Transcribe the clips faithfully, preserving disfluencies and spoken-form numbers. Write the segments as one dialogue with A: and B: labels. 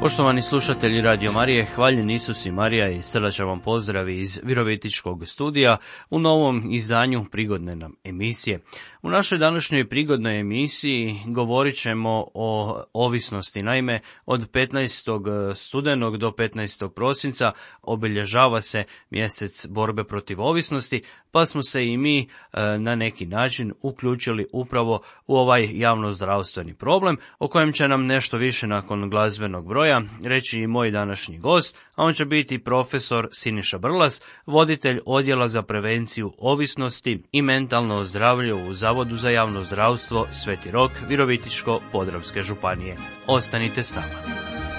A: Poštovani slušatelji Radio Marije, hvaljen Isus i Marija i srdačan vam pozdrav iz Virovitičkog studija u novom izdanju prigodne nam emisije. U našoj današnjoj prigodnoj emisiji govorit ćemo o ovisnosti. Naime, od petnaestog studenog do petnaestog prosinca obilježava se mjesec borbe protiv ovisnosti, pa smo se i mi na neki način uključili upravo u ovaj javnozdravstveni problem, o kojem će nam nešto više nakon glazbenog broja reći i moj današnji gost, a on će biti profesor Siniša Brlas, voditelj odjela za prevenciju ovisnosti i mentalno zdravlje u Zavodu za javno zdravstvo Sveti Rok, Virovitičko-podravske županije. Ostanite s nama.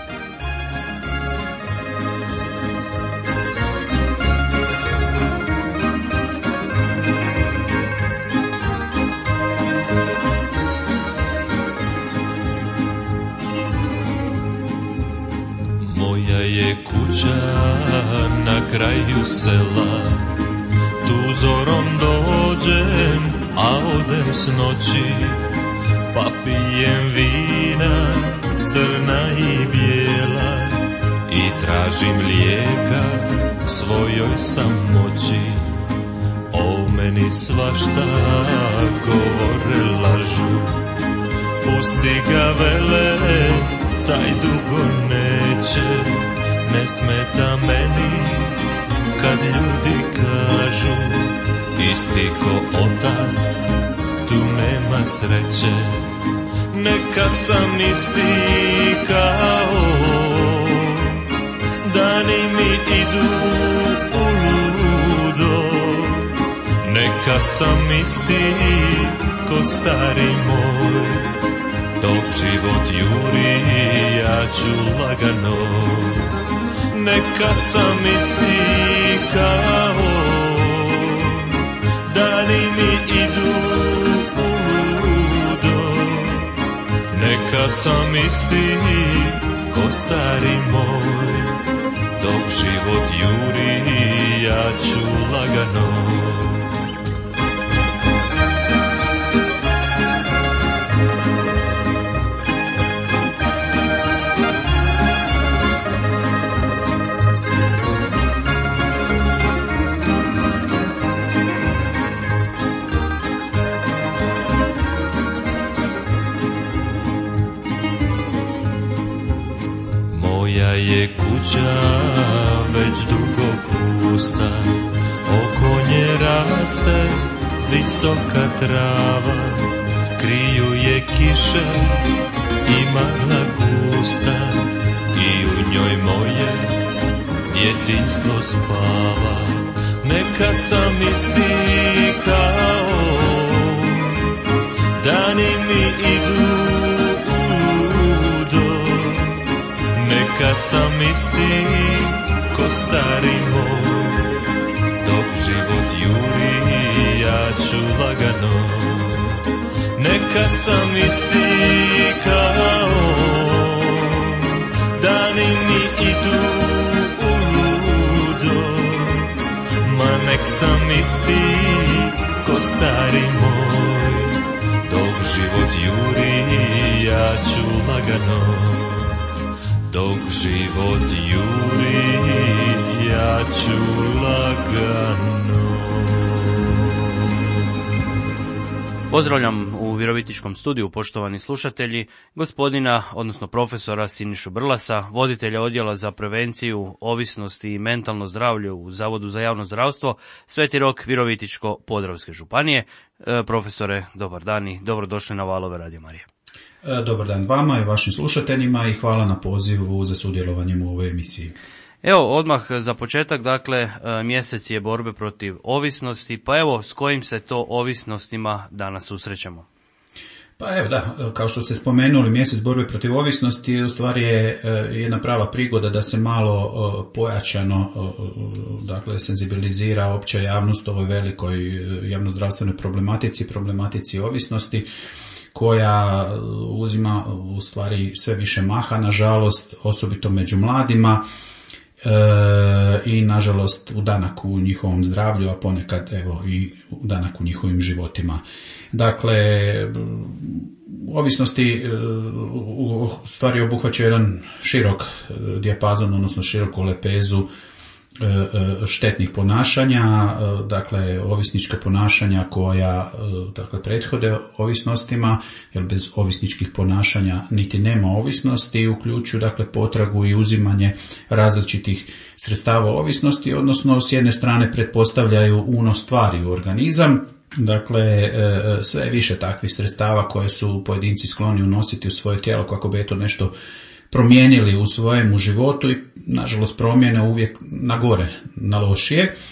B: Moja je kuća na kraju sela, tu zorom dođem, a odem s noći, pa pijem vina, crna i bijela, i tražim lijeka svojoj samoći. O meni svašta govore, lažu, pusti ga, vele, taj dugo neće, ne smeta meni kad ljudi kažu, isti ko otac, tu nema sreće. Neka sam isti kao, dani mi idu u ludo. Neka sam isti ko stari moj, dok život juri, ja ću lagano. Neka sam isti kao, dani mi idu u ludo. Neka sam isti ko stari moj, dok život juri, ja ću lagano. Je kuća već dugo pusta, oko nje raste visoka trava, kriju je kiše i magla gusta, i u njoj moje djetinjstvo spava. Neka sam isti kao, dani mi idu. Neka sam isti ko stari moj, dok život juri, ja ću lagano. Neka sam isti kao, dani mi idu u ludo. Ma nek sam isti ko stari moj, dok život juri, ja ću lagano. Dok život juri, ja ću lagano.
A: Pozdravljam u Virovitičkom studiju, poštovani slušatelji, gospodina, odnosno profesora Sinišu Brlasa, voditelja odjela za prevenciju ovisnosti i mentalno zdravlje u Zavodu za javno zdravstvo Sveti Rok, Virovitičko-podravske županije. E, profesore, dobar dan i dobrodošli na valove Radio Marije.
C: Dobar dan vama i vašim slušateljima i hvala na pozivu za sudjelovanjem u ovoj emisiji.
A: Evo, odmah za početak, dakle, mjesec je borbe protiv ovisnosti, pa evo, s kojim se to ovisnostima danas susrećemo?
C: Pa evo da, kao što ste spomenuli, mjesec borbe protiv ovisnosti u stvari je jedna prava prigoda da se malo pojačano, dakle, senzibilizira opća javnost o ovoj velikoj javnozdravstvenoj problematici, problematici ovisnosti, koja uzima u stvari sve više maha, nažalost, osobito među mladima. i nažalost u danak u njihovom zdravlju, a ponekad evo i u danak u njihovim životima. Dakle, ovisnosti u stvari obuhvaćaju jedan širok dijapazon, odnosno široku lepezu štetnih ponašanja, dakle ovisnička ponašanja koja dakle prethode ovisnostima, jer bez ovisničkih ponašanja niti nema ovisnosti, uključuju dakle potragu i uzimanje različitih sredstava ovisnosti, odnosno s jedne strane pretpostavljaju unos tvari u organizam. Dakle, sve više takvih sredstava koje su pojedinci skloni unositi u svoje tijelo kako bi eto nešto promijenili u svojemu životu i nažalost promjene uvijek na gore, na lošije. E,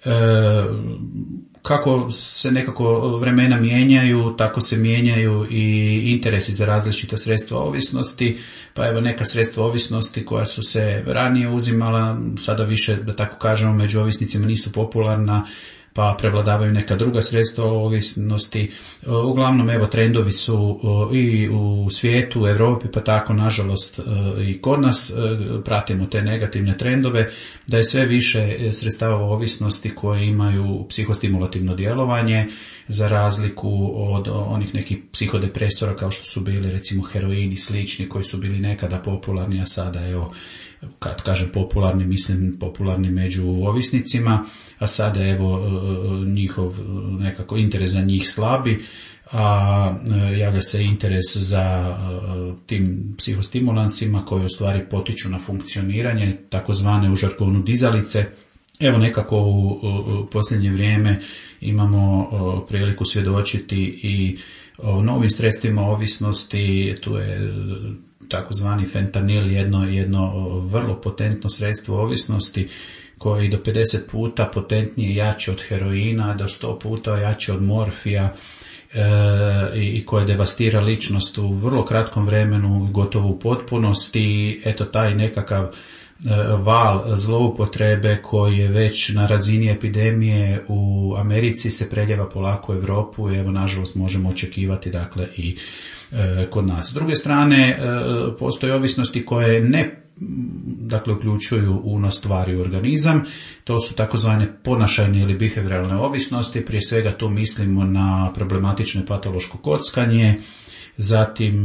C: kako se nekako vremena mijenjaju, tako se mijenjaju i interesi za različita sredstva ovisnosti, pa evo neka sredstva ovisnosti koja su se ranije uzimala, sada više, da tako kažemo, među ovisnicima nisu popularna, pa prevladavaju neka druga sredstva ovisnosti. Uglavnom, evo, trendovi su i u svijetu, u Europi, pa tako, nažalost, i kod nas pratimo te negativne trendove, da je sve više sredstava ovisnosti koje imaju psihostimulativno djelovanje, za razliku od onih nekih psihodepresora kao što su bili, recimo, heroin i slični, koji su bili nekada popularni, a sada, evo, kad kažem popularni, mislim popularni među ovisnicima, a sada evo njihov nekako interes za njih slabi, a javlja se interes za tim psihostimulansima koji u stvari potiču na funkcioniranje, takozvane u žargonu dizalice. Evo nekako u, u posljednje vrijeme imamo priliku svjedočiti i o novim sredstvima ovisnosti, tu je takozvani fentanil, jedno, jedno vrlo potentno sredstvo ovisnosti koje je do pedeset puta potentnije jače od heroina, do sto puta jače od morfija e, i koje devastira ličnost u vrlo kratkom vremenu, gotovo u potpunosti. Eto taj nekakav val zloupotrebe koji je već na razini epidemije u Americi se preljeva polako u Europu i evo nažalost možemo očekivati dakle i e, kod nas. S druge strane e, postoje ovisnosti koje ne dakle uključuju unos tvari u organizam, to su takozvane ponašajne ili behavioralne ovisnosti, prije svega tu mislimo na problematično patološko kockanje, zatim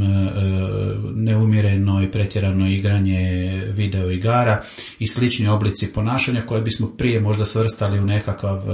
C: neumjereno i pretjerano igranje video igara i slični oblici ponašanja koje bismo prije možda svrstali u nekakav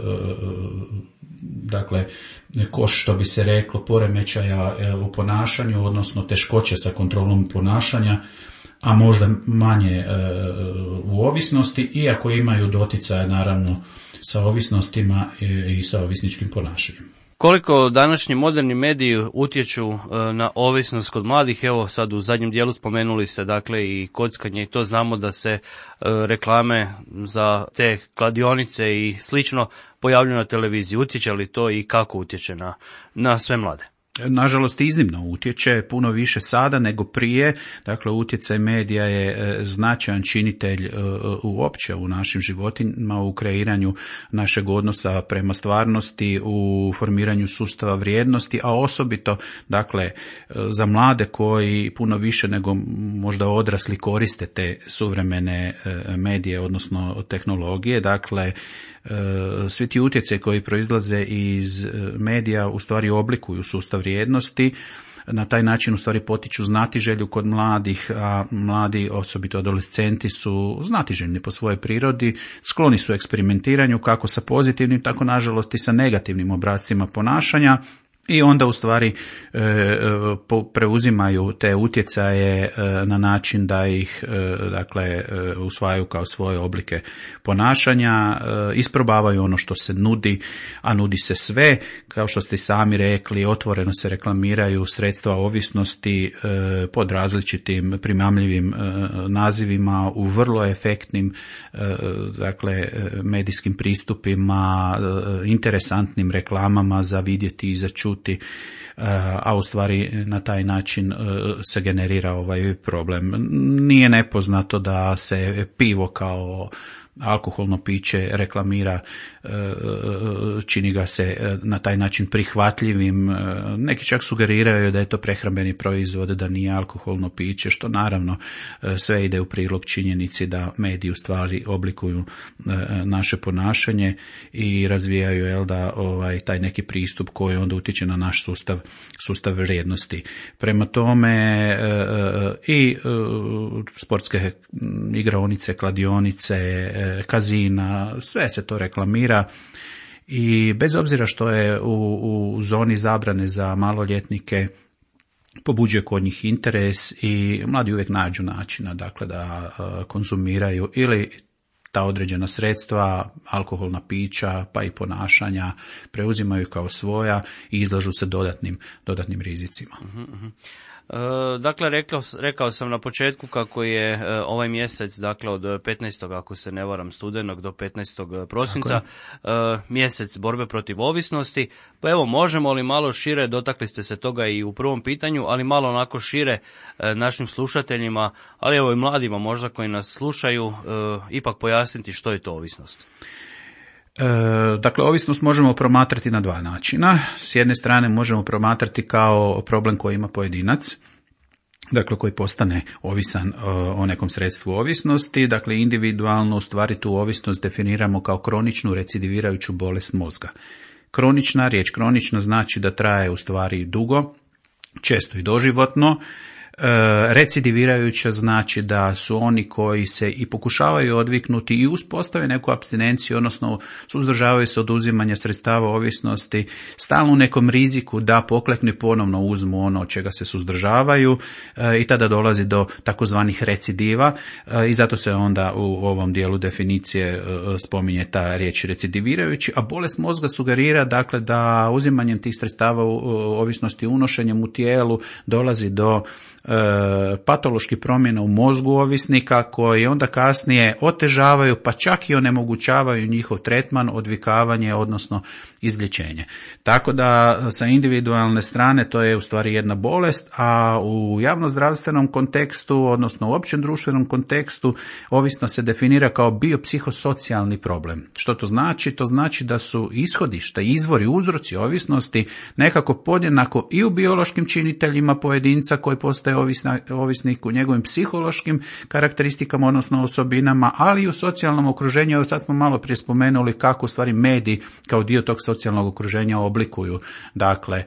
C: dakle koš, što bi se reklo, poremećaja u ponašanju, odnosno teškoće sa kontrolom ponašanja, a možda manje u ovisnosti, iako imaju doticaja naravno sa ovisnostima i sa ovisničkim ponašanjem.
A: Koliko današnji moderni mediji utječu na ovisnost kod mladih? Evo sad u zadnjem dijelu spomenuli ste dakle i kockanje i to znamo da se reklame za te kladionice i slično pojavljuju na televiziji. Utječe li to i kako utječe na, na sve mlade?
C: Nažalost, iznimno utječe, puno više sada nego prije. Dakle, utjecaj medija je značajan činitelj uopće u našim životima, u kreiranju našeg odnosa prema stvarnosti, u formiranju sustava vrijednosti, a osobito, dakle, za mlade koji puno više nego možda odrasli koriste te suvremene medije, odnosno tehnologije. Dakle, svi ti utjecaj koji proizlaze iz medija u stvari oblikuju sustav vrijednosti, na taj način u stvari potiču znatiželju kod mladih, a mladi, osobito adolescenti, su znatiželjni po svojoj prirodi, skloni su eksperimentiranju kako sa pozitivnim, tako nažalost i sa negativnim obrascima ponašanja. I onda u stvari e, preuzimaju te utjecaje e, na način da ih e, dakle e, usvajaju kao svoje oblike ponašanja, e, isprobavaju ono što se nudi, a nudi se sve, kao što ste i sami rekli, otvoreno se reklamiraju sredstva ovisnosti e, pod različitim primamljivim e, nazivima, u vrlo efektnim e, dakle medijskim pristupima, e, interesantnim reklamama za vidjeti i za čuti, a u stvari na taj način se generira ovaj problem. Nije nepoznato da se pivo kao alkoholno piće reklamira, čini ga se na taj način prihvatljivim. Neki čak sugeriraju da je to prehrambeni proizvod, da nije alkoholno piće, što naravno sve ide u prilog činjenici da mediji u stvari oblikuju naše ponašanje i razvijaju, jel da, ovaj, taj neki pristup koji onda utječe na naš sustav, sustav vrijednosti. Prema tome i sportske igraonice, kladionice, kazina, sve se to reklamira i bez obzira što je u, u zoni zabrane za maloljetnike pobuđuje kod njih interes i mladi uvijek nađu načina, dakle, da konzumiraju ili ta određena sredstva, alkoholna pića pa i ponašanja preuzimaju kao svoja i izlažu se dodatnim, dodatnim rizicima.
A: Uh-huh. E, dakle, rekao, rekao sam na početku kako je e, ovaj mjesec, dakle od petnaestog ako se ne varam studenog do petnaestog prosinca, e, mjesec borbe protiv ovisnosti. Pa evo, možemo li malo šire, dotakli ste se toga i u prvom pitanju, ali malo onako šire e, našim slušateljima, ali evo i mladima možda koji nas slušaju, e, ipak pojasniti što je to ovisnost.
C: E, dakle, ovisnost možemo promatrati na dva načina. S jedne strane možemo promatrati kao problem koji ima pojedinac, dakle koji postane ovisan o nekom sredstvu ovisnosti. Dakle, individualno u stvari tu ovisnost definiramo kao kroničnu recidivirajuću bolest mozga. Kronična, riječ kronična znači da traje u stvari dugo, često i doživotno. Recidivirajuća znači da su oni koji se i pokušavaju odviknuti i uspostave neku apstinenciju, odnosno suzdržavaju se od uzimanja sredstava ovisnosti, stalno u nekom riziku da pokleknu i ponovno uzmu ono od čega se suzdržavaju i tada dolazi do takozvanih recidiva i zato se onda u ovom dijelu definicije spominje ta riječ recidivirajući, a bolest mozga sugerira dakle da uzimanjem tih sredstava ovisnosti, unošenjem u tijelu dolazi do patoloških promjena u mozgu ovisnika koji onda kasnije otežavaju pa čak i onemogućavaju njihov tretman, odvikavanje odnosno izlječenje. Tako da sa individualne strane to je u stvari jedna bolest, a u javnozdravstvenom kontekstu odnosno u općem društvenom kontekstu ovisnost se definira kao biopsihosocijalni problem. Što to znači? To znači da su ishodišta, izvori, uzroci ovisnosti nekako podjednako i u biološkim činiteljima pojedinca koji postaje ovisnik, u njegovim psihološkim karakteristikama odnosno osobinama, ali i u socijalnom okruženju. Evo sad smo malo prije spomenuli kako u stvari mediji kao dio tog socijalnog okruženja oblikuju dakle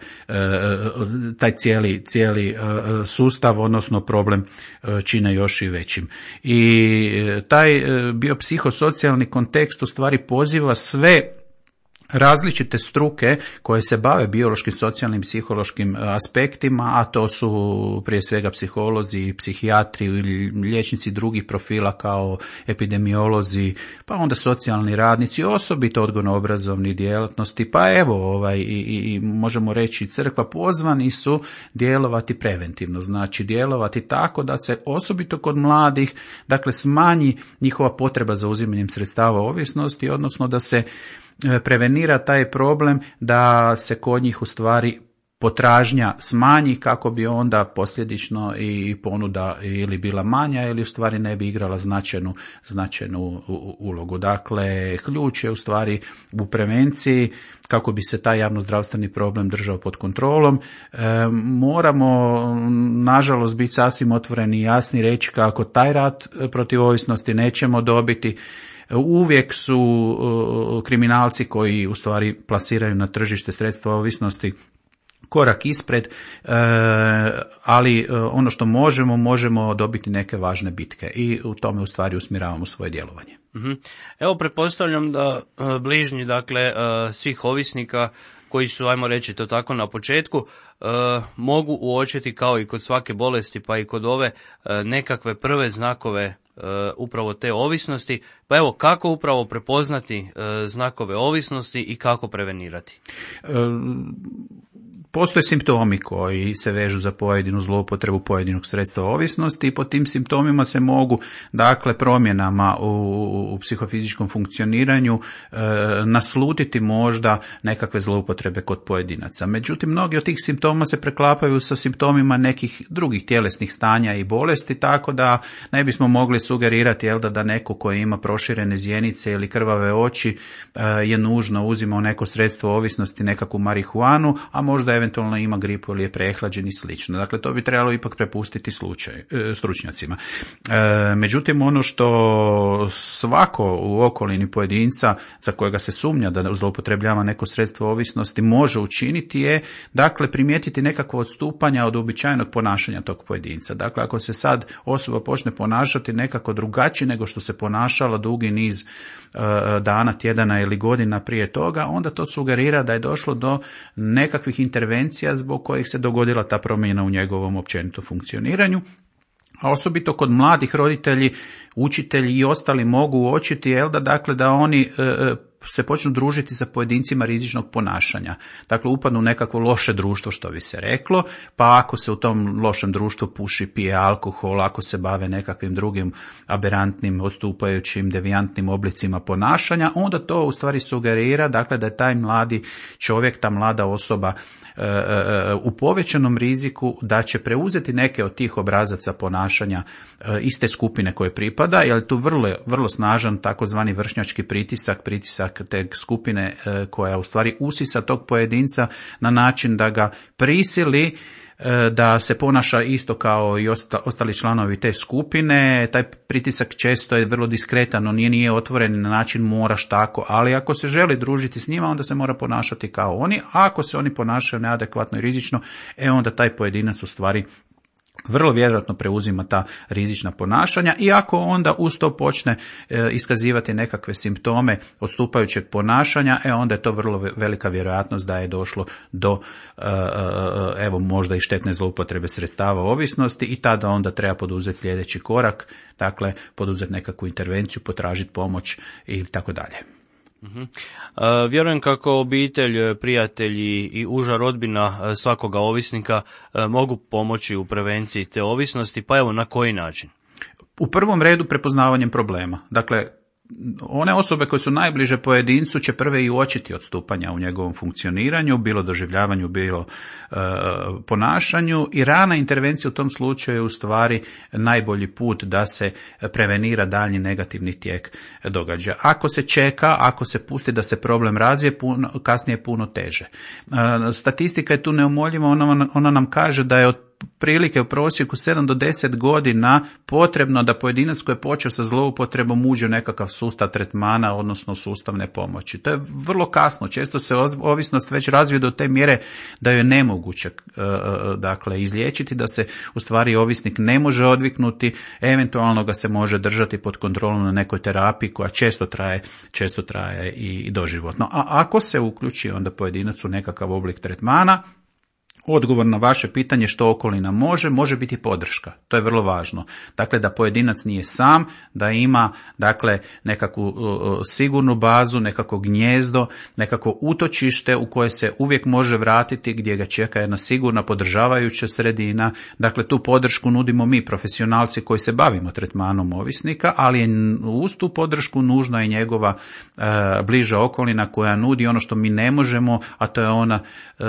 C: taj cijeli, cijeli sustav odnosno problem čine još i većim. I taj biopsihosocijalni kontekst u stvari poziva sve različite struke koje se bave biološkim, socijalnim, psihološkim aspektima, a to su prije svega psiholozi, psihijatri ili liječnici drugih profila kao epidemiolozi, pa onda socijalni radnici, osobito odgojno-obrazovni djelatnosti, pa evo ovaj, i, i možemo reći crkva, pozvani su djelovati preventivno, znači djelovati tako da se osobito kod mladih dakle smanji njihova potreba za uzimanjem sredstava ovisnosti, odnosno da se prevenira taj problem da se kod njih u stvari potražnja smanji kako bi onda posljedično i ponuda ili bila manja ili u stvari ne bi igrala značajnu, značajnu ulogu. Dakle, ključ je u stvari u prevenciji kako bi se taj javnozdravstveni problem držao pod kontrolom. E, moramo nažalost biti sasvim otvoreni i jasni reći kako taj rat protiv ovisnosti nećemo dobiti. Uvijek su uh, kriminalci koji u stvari plasiraju na tržište sredstva ovisnosti korak ispred, uh, ali uh, ono što možemo, možemo dobiti neke važne bitke i u tome u stvari usmjeravamo svoje djelovanje.
A: Uh-huh. Evo, pretpostavljam da uh, bližnji, dakle, uh, svih ovisnika koji su, ajmo reći to tako na početku, uh, mogu uočiti kao i kod svake bolesti, pa i kod ove uh, nekakve prve znakove Uh, upravo te ovisnosti. Pa evo, kako upravo prepoznati uh, znakove ovisnosti i kako prevenirati?
C: Uh, Postoje simptomi koji se vežu za pojedinu zloupotrebu pojedinog sredstva ovisnosti i po tim simptomima se mogu, dakle, promjenama u, u psihofizičkom funkcioniranju e, naslutiti možda nekakve zloupotrebe kod pojedinaca. Međutim, mnogi od tih simptoma se preklapaju sa simptomima nekih drugih tjelesnih stanja i bolesti, tako da ne bismo mogli sugerirati, jel da, da neko koji ima proširene zjenice ili krvave oči e, je nužno uzimao neko sredstvo ovisnosti, nekakvu marihuanu, a možda eventualno ima gripu ili je prehlađen i slično. Dakle, to bi trebalo ipak prepustiti slučaj, e, stručnjacima. E, međutim, ono što svako u okolini pojedinca za kojega se sumnja da zloupotrebljava neko sredstvo ovisnosti može učiniti je, dakle, primijetiti nekakvo odstupanja od uobičajenog ponašanja tog pojedinca. Dakle, ako se sad osoba počne ponašati nekako drugačije nego što se ponašala dugi niz e, dana, tjedana ili godina prije toga, onda to sugerira da je došlo do nekakvih intervencija zbog kojih se dogodila ta promjena u njegovom općenito funkcioniranju. A osobito kod mladih roditelji, učitelji i ostali mogu uočiti, jel da, dakle, da oni e, se počnu družiti sa pojedincima rizičnog ponašanja. Dakle, upadnu u nekakvo loše društvo, što bi se reklo, pa ako se u tom lošem društvu puši, pije alkohol, ako se bave nekakvim drugim aberantnim, odstupajućim, devijantnim oblicima ponašanja, onda to u stvari sugerira, dakle, da je taj mladi čovjek, ta mlada osoba u povećanom riziku da će preuzeti neke od tih obrazaca ponašanja iste skupine koje pripada, jer je tu vrlo, vrlo snažan takozvani vršnjački pritisak, pritisak te skupine koja u stvari usisa tog pojedinca na način da ga prisili da se ponaša isto kao i ostali članovi te skupine. Taj pritisak često je vrlo diskretan, on nije, nije otvoren na način moraš tako, ali ako se želi družiti s njima, onda se mora ponašati kao oni, a ako se oni ponašaju neadekvatno i rizično, e onda taj pojedinac u stvari vrlo vjerojatno preuzima ta rizična ponašanja i ako onda uz to počne e, iskazivati nekakve simptome odstupajućeg ponašanja, e onda je to vrlo velika vjerojatnost da je došlo do e, e, evo možda i štetne zloupotrebe sredstava ovisnosti i tada onda treba poduzeti sljedeći korak, dakle poduzeti nekakvu intervenciju, potražiti pomoć i tako dalje.
A: Uh-huh. Uh, vjerujem kako obitelj, prijatelji i uža rodbina svakoga ovisnika uh, mogu pomoći u prevenciji te ovisnosti, pa evo na koji način?
C: U prvom redu prepoznavanjem problema. Dakle, one osobe koje su najbliže pojedincu će prve i uočiti odstupanja u njegovom funkcioniranju, bilo doživljavanju, bilo e, ponašanju i rana intervencija u tom slučaju je u stvari najbolji put da se prevenira daljnji negativni tijek događaja. Ako se čeka, ako se pusti da se problem razvije, puno, kasnije je puno teže. E, statistika je tu neumoljiva, ona, ona nam kaže da je od prilike u prosjeku sedam do deset godina potrebno da pojedinac koji je počeo sa zloupotrebom uđe u nekakav sustav tretmana, odnosno sustavne pomoći. To je vrlo kasno. Često se ovisnost već razvije do te mjere da je nemoguće dakle, izliječiti, da se u stvari ovisnik ne može odviknuti, eventualno ga se može držati pod kontrolom na nekoj terapiji koja često traje, često traje i doživotno. A ako se uključi onda pojedinac u nekakav oblik tretmana, odgovor na vaše pitanje što okolina može, može biti podrška. To je vrlo važno. Dakle, da pojedinac nije sam, da ima dakle nekakvu uh, sigurnu bazu, nekako gnjezdo, nekako utočište u koje se uvijek može vratiti, gdje ga čeka jedna sigurna podržavajuća sredina. Dakle, tu podršku nudimo mi, profesionalci koji se bavimo tretmanom ovisnika, ali je uz tu podršku nužna i njegova uh, bliža okolina koja nudi ono što mi ne možemo, a to je ona uh,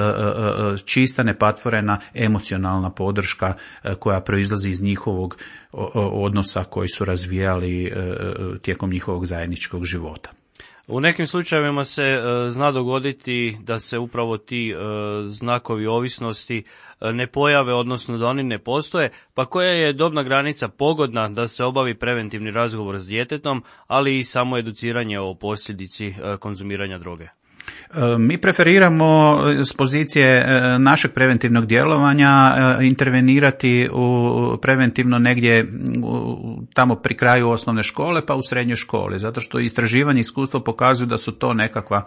C: uh, uh, čista, nepatvorena emocionalna podrška koja proizlazi iz njihovog odnosa koji su razvijali tijekom njihovog zajedničkog života.
A: U nekim slučajevima se e, zna dogoditi da se upravo ti e, znakovi ovisnosti e, ne pojave, odnosno da oni ne postoje, pa koja je dobna granica pogodna da se obavi preventivni razgovor s djetetom, ali i samo educiranje o posljedici e, konzumiranja droge?
C: Mi preferiramo s pozicije našeg preventivnog djelovanja intervenirati u preventivno negdje tamo pri kraju osnovne škole pa u srednjoj školi, zato što istraživanje i iskustvo pokazuju da su to nekakva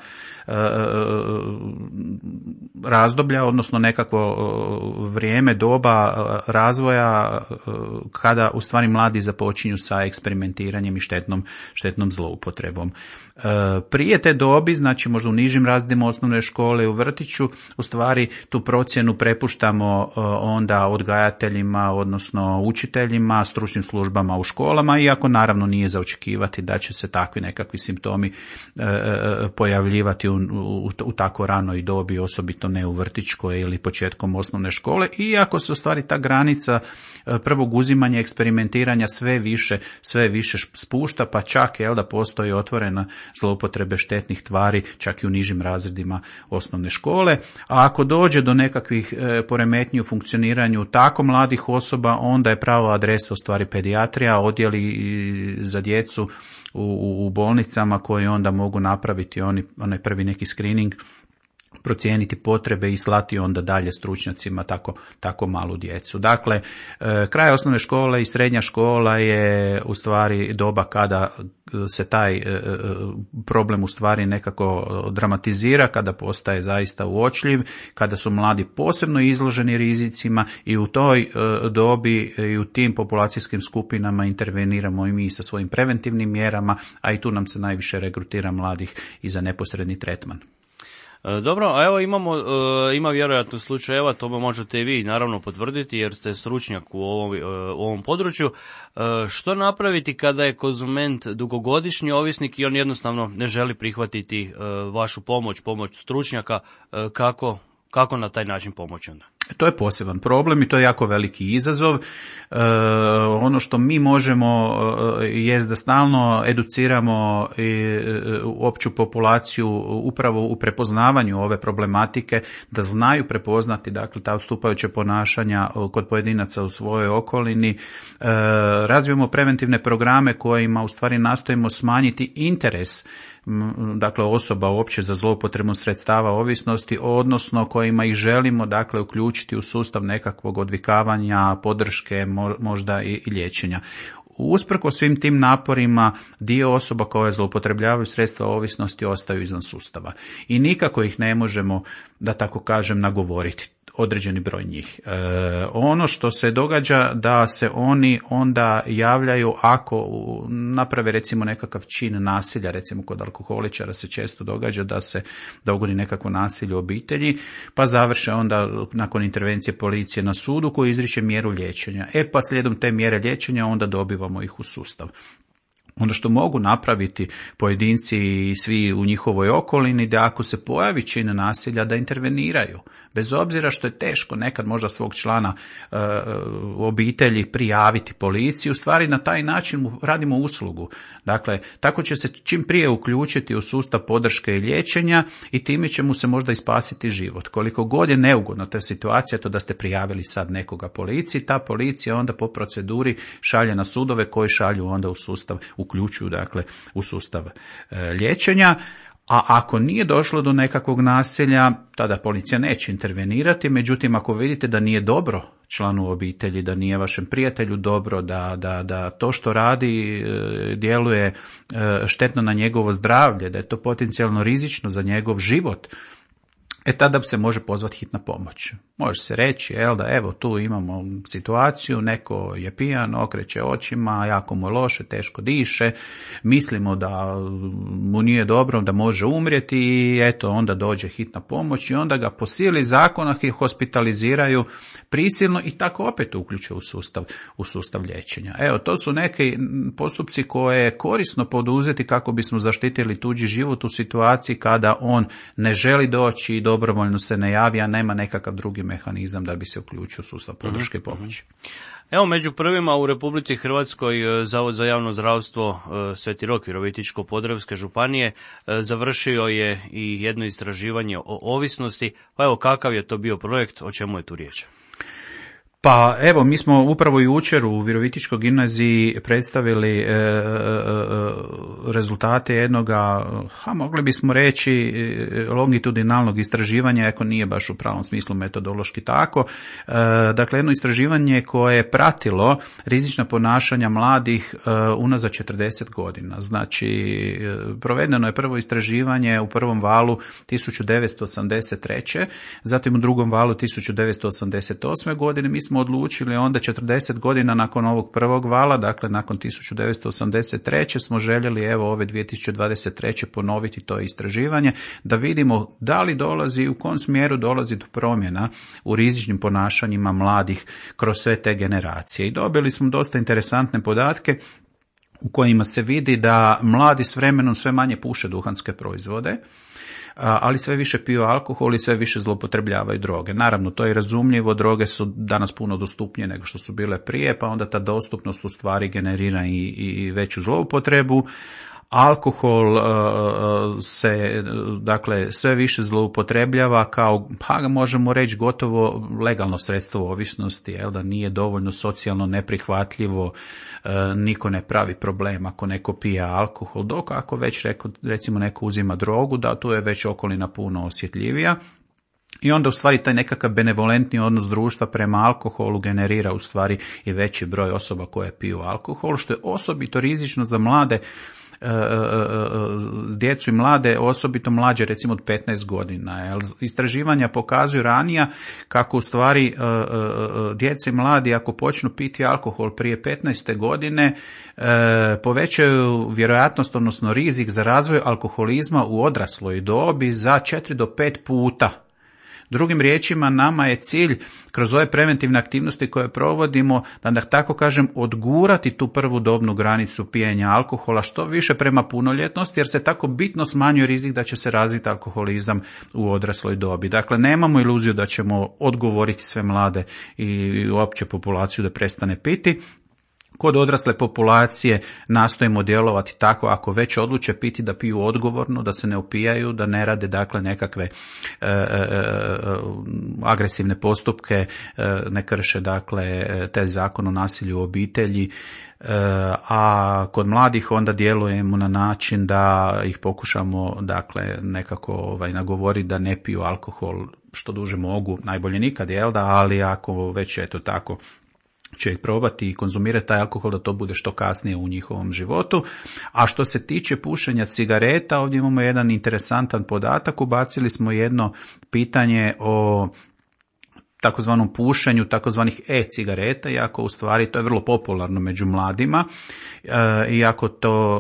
C: razdoblja, odnosno nekakvo vrijeme, doba razvoja kada u stvari mladi započinju sa eksperimentiranjem i štetnom, štetnom zloupotrebom. Prije te dobi, znači možda u nižim razredima osnovne škole i u vrtiću, u stvari tu procjenu prepuštamo onda odgajateljima, odnosno učiteljima, stručnim službama u školama, iako naravno nije za očekivati da će se takvi nekakvi simptomi pojavljivati u, u, u tako ranoj dobi, osobito ne u vrtićkoj ili početkom osnovne škole, iako se u stvari ta granica prvog uzimanja, eksperimentiranja sve više, sve više spušta, pa čak jel da postoji otvorena zloupotrebe štetnih tvari čak i u nižim razredima osnovne škole. A ako dođe do nekakvih poremetnji u funkcioniranju tako mladih osoba, onda je prava adresa u stvari pedijatrija, odjeli za djecu u, u bolnicama koji onda mogu napraviti oni, onaj prvi neki screening, procijeniti potrebe i slati onda dalje stručnjacima tako, tako malu djecu. Dakle, kraj osnovne škole i srednja škola je u stvari doba kada se taj problem u stvari nekako dramatizira, kada postaje zaista uočljiv, kada su mladi posebno izloženi rizicima i u toj dobi i u tim populacijskim skupinama interveniramo i mi sa svojim preventivnim mjerama, a i tu nam se najviše regrutira mladih i za neposredni tretman.
A: Dobro, a evo imamo, ima vjerojatno slučajeva, to možete i vi naravno potvrditi jer ste stručnjak u ovom, u ovom području. Što napraviti kada je konzument dugogodišnji ovisnik i on jednostavno ne želi prihvatiti vašu pomoć, pomoć stručnjaka, kako, kako na taj način pomoći onda?
C: To je poseban problem i to je jako veliki izazov. E, ono što mi možemo e, jest da stalno educiramo i, e, opću populaciju upravo u prepoznavanju ove problematike, da znaju prepoznati dakle ta odstupajuća ponašanja kod pojedinaca u svojoj okolini. E, razvijemo preventivne programe kojima u stvari nastojimo smanjiti interes dakle osoba uopće za zloupotrebu sredstava ovisnosti, odnosno kojima ih želimo dakle uključiti u sustav nekakvog odvikavanja, podrške, možda i, i liječenja. Usprkos svim tim naporima, dio osoba koje zloupotrebljavaju sredstva ovisnosti ostaju izvan sustava i nikako ih ne možemo, da tako kažem, nagovoriti. Određeni broj njih. E, ono što se događa da se oni onda javljaju ako naprave recimo nekakav čin nasilja, recimo kod alkoholičara se često događa da se dogodi nekakvo nasilje u obitelji, pa završe onda nakon intervencije policije na sudu koji izriče mjeru liječenja. E pa slijedom te mjere liječenja onda dobivamo ih u sustav. Ono što mogu napraviti pojedinci i svi u njihovoj okolini, da ako se pojavi čin nasilja, da interveniraju. Bez obzira što je teško nekad možda svog člana e, obitelji prijaviti policiji, u stvari na taj način mu radimo uslugu. Dakle, tako će se čim prije uključiti u sustav podrške i liječenja i time će mu se možda i spasiti život. Koliko god je neugodna ta situacija, to da ste prijavili sad nekoga policiji, ta policija onda po proceduri šalje na sudove koji šalju onda u sustav, uključuju dakle u sustav e, liječenja. A ako nije došlo do nekakvog nasilja, tada policija neće intervenirati, međutim ako vidite da nije dobro članu obitelji, da nije vašem prijatelju dobro, da, da, da to što radi e, djeluje e, štetno na njegovo zdravlje, da je to potencijalno rizično za njegov život, e tada se može pozvati hitna pomoć. Može se reći, jel da evo tu imamo situaciju, neko je pijan, okreće očima, jako mu je loše, teško diše, mislimo da mu nije dobro, da može umrijeti i eto onda dođe hitna pomoć i onda ga po sili zakona hospitaliziraju prisilno i tako opet uključe u sustav, u sustav liječenja. Evo to su neki postupci koje je korisno poduzeti kako bismo zaštitili tuđi život u situaciji kada on ne želi doći i dobrovoljno se ne javi, a nema nekakav drugi mehanizam da bi se uključio u sustav podrške i pomoći.
A: Evo, među prvima u Republici Hrvatskoj Zavod za javno zdravstvo Sveti Rok Virovitičko-podravske županije završio je i jedno istraživanje o ovisnosti. Pa evo, kakav je to bio projekt, o čemu je tu riječ?
C: Pa evo, mi smo upravo jučer u Virovitičkoj gimnaziji predstavili e, e, rezultate jednoga, a mogli bismo reći longitudinalnog istraživanja, ako nije baš u pravom smislu metodološki tako. E, dakle, jedno istraživanje koje je pratilo rizična ponašanja mladih e, unazad četrdeset godina. Znači, provedeno je prvo istraživanje u prvom valu tisuću devetsto osamdeset treće. Zatim u drugom valu tisuću devetsto osamdeset osme godine. Mi smo smo odlučili onda četrdeset godina nakon ovog prvog vala, dakle nakon tisuću devetsto osamdeset treće smo željeli evo ove dvije tisuće dvadeset treće ponoviti to istraživanje, da vidimo da li dolazi, u kom smjeru dolazi do promjena u rizičnim ponašanjima mladih kroz sve te generacije. I dobili smo dosta interesantne podatke u kojima se vidi da mladi s vremenom sve manje puše duhanske proizvode, ali sve više piju alkohol i sve više zloupotrebljavaju droge. Naravno, to je razumljivo, droge su danas puno dostupnije nego što su bile prije, pa onda ta dostupnost u stvari generira i, i veću zloupotrebu. Alkohol uh, se dakle sve više zloupotrebljava kao, pa možemo reći, gotovo legalno sredstvo ovisnosti, jel, da nije dovoljno socijalno neprihvatljivo, uh, niko ne pravi problem ako neko pije alkohol, dok ako već reko, recimo neko uzima drogu, da tu je već okolina puno osjetljivija. I onda u stvari taj nekakav benevolentni odnos društva prema alkoholu generira u stvari i veći broj osoba koje piju alkohol, što je osobito rizično za mlade, djecu i mlade, osobito mlađe recimo od petnaest godina. Jel? Istraživanja pokazuju ranija kako u stvari djece i mladi ako počnu piti alkohol prije petnaeste godine povećaju vjerojatnost, odnosno rizik za razvoj alkoholizma u odrasloj dobi za četiri do pet puta. Drugim riječima, nama je cilj kroz ove preventivne aktivnosti koje provodimo, da tako kažem, odgurati tu prvu dobnu granicu pijenja alkohola što više prema punoljetnosti, jer se tako bitno smanjuje rizik da će se razviti alkoholizam u odrasloj dobi. Dakle, nemamo iluziju da ćemo odgovoriti sve mlade i uopće populaciju da prestane piti. Kod odrasle populacije nastojimo djelovati tako, ako već odluče piti, da piju odgovorno, da se ne opijaju, da ne rade dakle nekakve e, e, agresivne postupke, e, ne krše dakle taj zakon o nasilju u obitelji, e, a kod mladih onda djelujemo na način da ih pokušamo dakle nekako ovaj, nagovoriti da ne piju alkohol što duže mogu, najbolje nikad, jel da, ali ako već eto tako će ih probati i konzumirati taj alkohol, da to bude što kasnije u njihovom životu. A što se tiče pušenja cigareta, ovdje imamo jedan interesantan podatak. Ubacili smo jedno pitanje o takozvanom pušenju, takozvanih e-cigareta, iako u stvari to je vrlo popularno među mladima, iako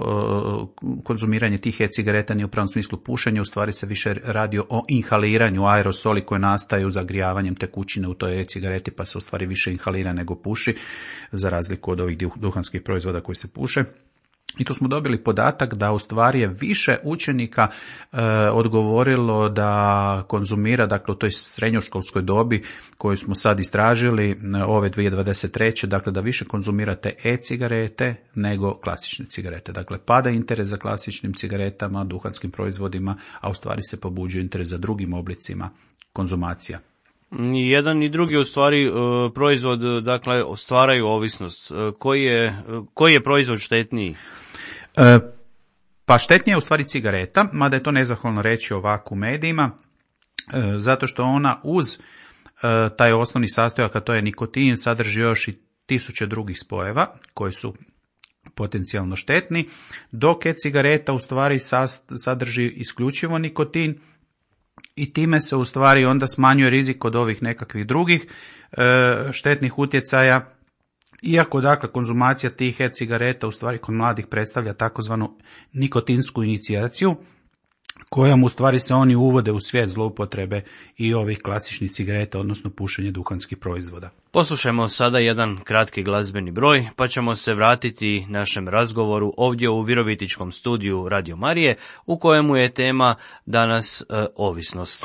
C: to konzumiranje tih e-cigareta nije u pravom smislu pušenja, u stvari se više radi o inhaliranju, aerosoli koje nastaju zagrijavanjem tekućine u toj e-cigareti, pa se u stvari više inhalira nego puši, za razliku od ovih duhanskih proizvoda koji se puše. I tu smo dobili podatak da u stvari je više učenika e, odgovorilo da konzumira, dakle u toj srednjoškolskoj dobi koju smo sad istražili ove dvije tisuće dvadeset treće dakle da više konzumirate e-cigarete nego klasične cigarete. Dakle, pada interes za klasičnim cigaretama, duhanskim proizvodima, a u stvari se pobuđuje interes za drugim oblicima konzumacija.
A: Jedan i drugi u stvari proizvod, dakle, stvaraju ovisnost. Koji je, koji je proizvod štetniji?
C: E, pa štetnija je u stvari cigareta, mada je to nezahvalno reći ovako u medijima, e, zato što ona uz e, taj osnovni sastojak, a to je nikotin, sadrži još i tisuće drugih spojeva koji su potencijalno štetni, dok je cigareta u stvari sadrži isključivo nikotin, i time se u stvari onda smanjuje rizik od ovih nekakvih drugih e, štetnih utjecaja, iako dakle konzumacija tih e-cigareta u stvari kod mladih predstavlja takozvanu nikotinsku inicijaciju, kojom u stvari se oni uvode u svijet zloupotrebe i ovih klasičnih cigareta, odnosno pušenje duhanskih proizvoda.
A: Poslušajmo sada jedan kratki glazbeni broj, pa ćemo se vratiti našem razgovoru ovdje u Virovitičkom studiju Radio Marije, u kojemu je tema danas e, ovisnost.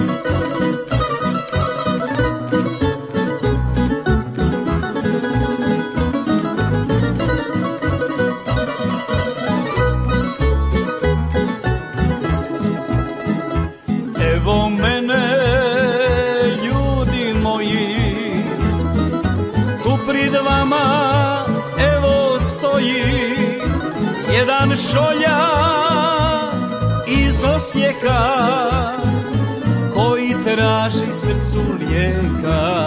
D: Jedan šolja iz Osijeka koji traži srcu lijeka.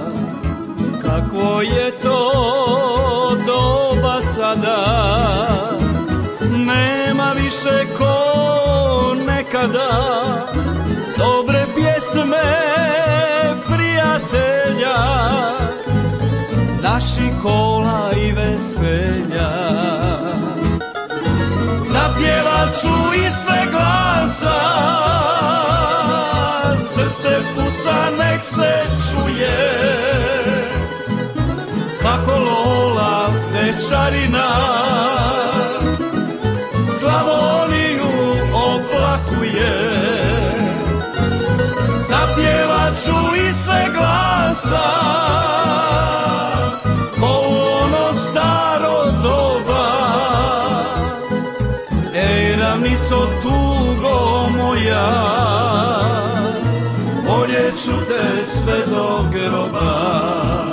D: Kako je to doba sada, nema više ko nekada. Dobre pjesme prijatelja naših kola i veselja. Zapjevat ću iz sve glasa, srce puca nek se čuje, kako Lola večarina Slavoniju oplakuje. Zapjevat ću iz sve glasa, ko ono staro doba. Ej, ravnico, tugo moja, voljet ću te sve do groba.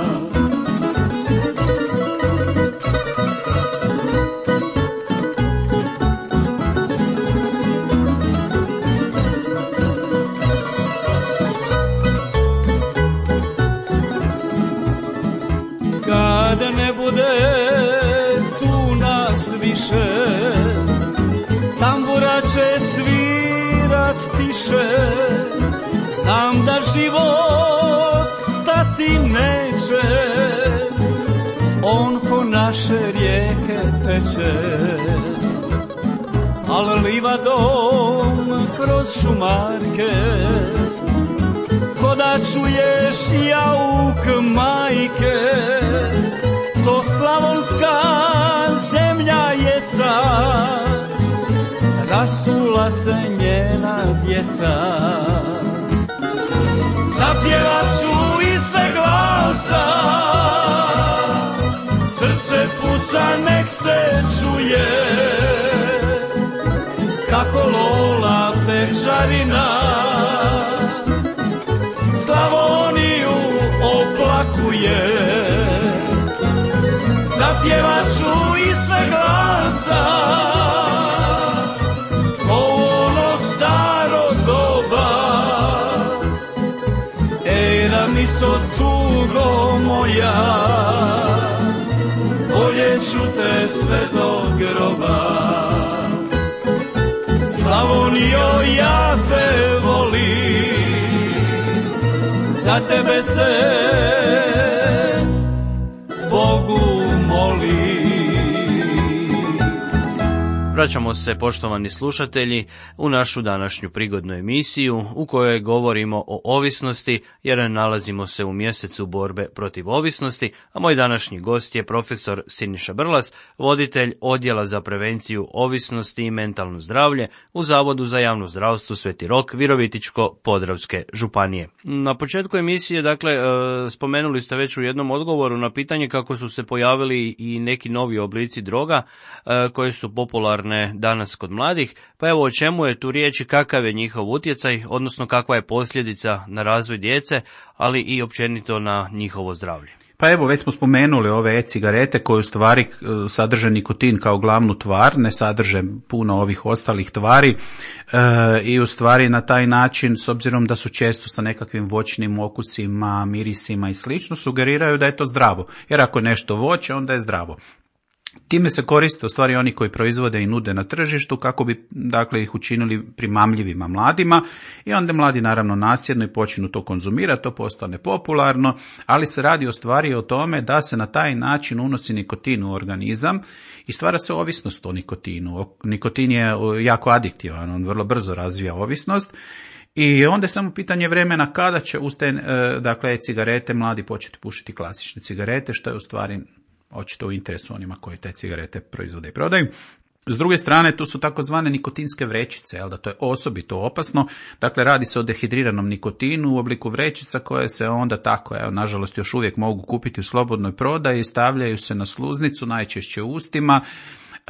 D: Kada ne bude tu nas više, tambura će svirat tiše. Znam da život stati neće, on ko naše rijeke teče. Al livadom kroz šumarke, ko da čuješ jauk majke, to slavonska zemlja jeca, rasula se njena djeca. Zapjevat ću iz sve glasa, srce puca nek se čuje, kako Lola večarina Slavoniju oplakuje. Zapjevat ću iz sve glasa, ko ono staro doba. Ej, ravnico, tugo moja, voljet ću te sve do groba. Slavonijo, ja te volim, za tebe se Bogu molim.
A: Vraćamo se, poštovani slušatelji, u našu današnju prigodnu emisiju u kojoj govorimo o ovisnosti, jer nalazimo se u mjesecu borbe protiv ovisnosti, a moj današnji gost je profesor Siniša Brlas, voditelj Odjela za prevenciju ovisnosti i mentalno zdravlje u Zavodu za javno zdravstvo Sveti Rok, Virovitičko-Podravske županije. Na početku emisije, dakle, spomenuli ste već u jednom odgovoru na pitanje kako su se pojavili i neki novi oblici droga koji su popularni danas kod mladih, pa evo o čemu je tu riječ i kakav je njihov utjecaj, odnosno kakva je posljedica na razvoj djece, ali i općenito na njihovo zdravlje.
C: Pa evo, već smo spomenuli ove e-cigarete koje u stvari sadrže nikotin kao glavnu tvar, ne sadrže puno ovih ostalih tvari e, i u stvari na taj način, s obzirom da su često sa nekakvim voćnim okusima, mirisima i slično, sugeriraju da je to zdravo, jer ako je nešto voće, onda je zdravo. Time se koriste u stvari oni koji proizvode i nude na tržištu kako bi, dakle, ih učinili primamljivima mladima i onda mladi naravno nasljedno i počinu to konzumirati, to postane popularno, ali se radi o stvari o tome da se na taj način unosi nikotin u organizam i stvara se ovisnost o nikotinu. Nikotin je jako adiktivan, on vrlo brzo razvija ovisnost. I onda je samo pitanje vremena kada će uz te, dakle, cigarete mladi početi pušiti klasične cigarete, što je u stvari očito u interesu onima koji te cigarete proizvode i prodaju. S druge strane, tu su takozvane nikotinske vrećice, jel da, to je osobito opasno. Dakle, radi se o dehidriranom nikotinu u obliku vrećica koje se onda tako, evo, nažalost, još uvijek mogu kupiti u slobodnoj prodaji, stavljaju se na sluznicu, najčešće u ustima, Uh,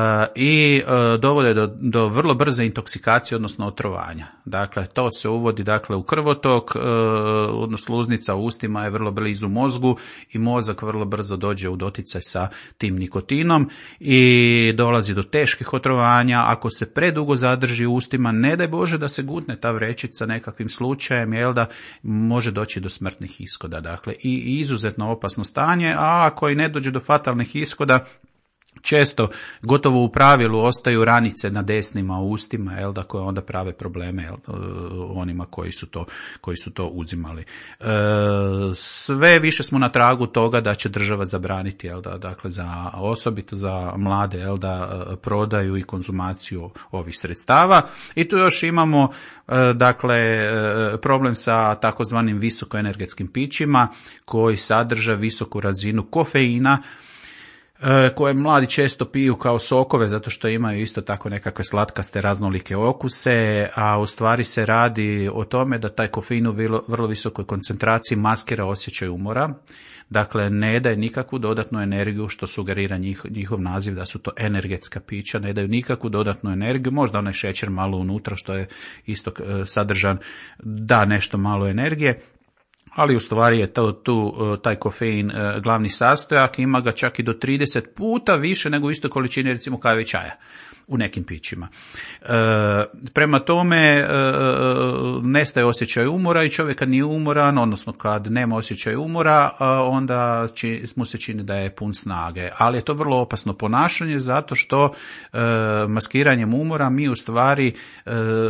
C: i uh, dovode do, do vrlo brze intoksikacije, odnosno otrovanja. Dakle, to se uvodi, dakle, u krvotok, uh, odnosno sluznica u ustima je vrlo blizu mozgu i mozak vrlo brzo dođe u doticaj sa tim nikotinom i dolazi do teških otrovanja. Ako se predugo zadrži u ustima, ne daj Bože da se gutne ta vrećica nekakvim slučajem, jel da, može doći do smrtnih ishoda. Dakle, i izuzetno opasno stanje, a ako i ne dođe do fatalnih ishoda, često, gotovo u pravilu, ostaju ranice na desnima ustima, jel da, koje onda prave probleme, jel, onima koji su to, koji su to uzimali. E, sve više smo na tragu toga da će država zabraniti, jel da, dakle, za, osobito za mlade, jel da, prodaju i konzumaciju ovih sredstava. I tu još imamo, e, dakle, problem sa takozvanim visokoenergetskim pićima koji sadrže visoku razinu kofeina, koje mladi često piju kao sokove zato što imaju isto tako nekakve slatkaste raznolike okuse, a u stvari se radi o tome da taj kofein u vrlo, vrlo visokoj koncentraciji maskira osjećaj umora, dakle ne daje nikakvu dodatnu energiju, što sugerira njih, njihov naziv da su to energetska pića, ne daju nikakvu dodatnu energiju, možda onaj šećer malo unutra što je isto sadržan da nešto malo energije, ali u stvari je to, tu taj kofein glavni sastojak, ima ga čak i do trideset puta više nego u istoj količini recimo kave i čaja u nekim pićima. E, prema tome e, nestaje osjećaj umora i čovjek kad nije umoran, odnosno kad nema osjećaj umora, onda či, mu se čini da je pun snage. Ali je to vrlo opasno ponašanje zato što e, maskiranjem umora mi u stvari e,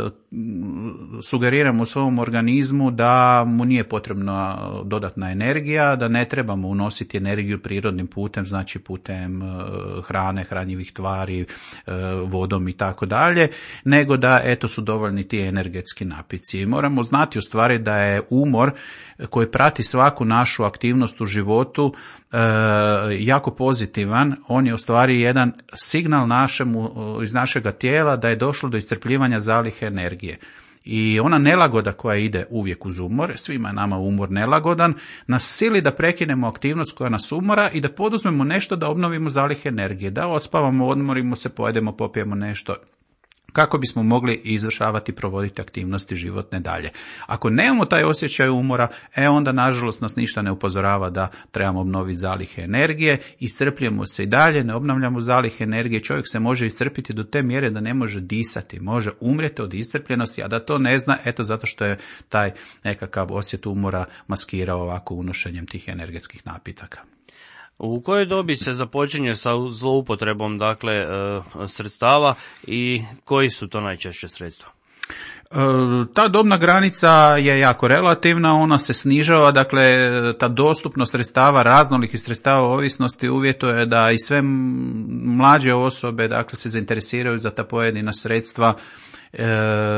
C: sugeriramo u svom organizmu da mu nije potrebna dodatna energija, da ne trebamo unositi energiju prirodnim putem, znači putem e, hrane, hranjivih tvari, e, vodom i tako dalje, nego da eto su dovoljni ti energetski napici. I moramo znati u stvari da je umor koji prati svaku našu aktivnost u životu e, jako pozitivan. On je u stvari jedan signal našemu, iz našega tijela da je došlo do iscrpljivanja zalihe energije. I ona nelagoda koja ide uvijek uz umor, svima je nama umor nelagodan, nas sili da prekinemo aktivnost koja nas umora i da poduzmemo nešto da obnovimo zalihe energije, da odspavamo, odmorimo se, pojedemo, popijemo nešto, kako bismo mogli izvršavati, provoditi aktivnosti životne dalje. Ako nemamo taj osjećaj umora, e onda nažalost nas ništa ne upozorava da trebamo obnoviti zalihe energije, iscrpljujemo se i dalje, ne obnavljamo zalihe energije, čovjek se može iscrpiti do te mjere da ne može disati, može umrijeti od iscrpljenosti, a da to ne zna, eto zato što je taj nekakav osjet umora maskirao ovako unošenjem tih energetskih napitaka.
A: U kojoj dobi se započinje sa zloupotrebom, dakle, sredstava i koji su to najčešće sredstva?
C: Ta dobna granica je jako relativna, ona se snižava, dakle ta dostupnost sredstava, raznolikih sredstava ovisnosti uvjetuje da i sve mlađe osobe, dakle, se zainteresiraju za ta pojedina sredstva. E,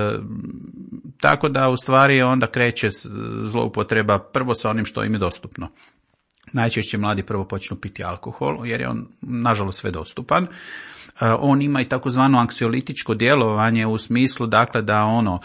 C: tako da u stvari onda kreće zloupotreba prvo sa onim što im je dostupno. Najčešće mladi prvo počnu piti alkohol, jer je on nažalost sve dostupan. On ima i takozvano anksiolitičko djelovanje u smislu, dakle, da ono